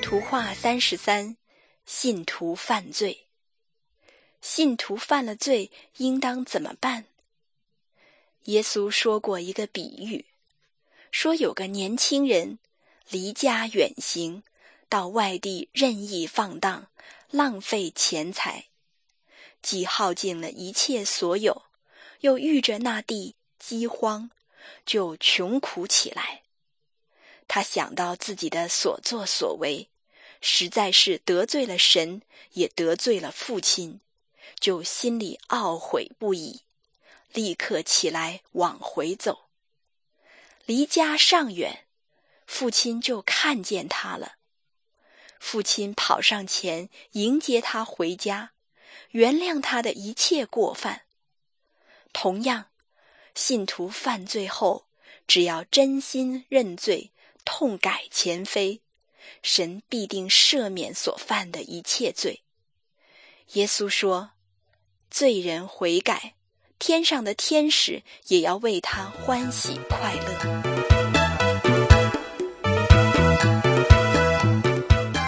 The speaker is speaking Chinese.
图画33，信徒犯罪。信徒犯了罪，应当怎么办？耶稣说过一个比喻，说有个年轻人离家远行，到外地任意放荡，浪费钱财，既耗尽了一切所有，又遇着那地饥荒，就穷苦起来。他想到自己的所作所为，实在是得罪了神，也得罪了父亲，就心里懊悔不已，立刻起来往回走。离家尚远，父亲就看见他了。父亲跑上前迎接他回家，原谅他的一切过犯。同样，信徒犯罪后，只要真心认罪，痛改前非，神必定赦免所犯的一切罪。耶稣说，罪人悔改，天上的天使也要为他欢喜快乐。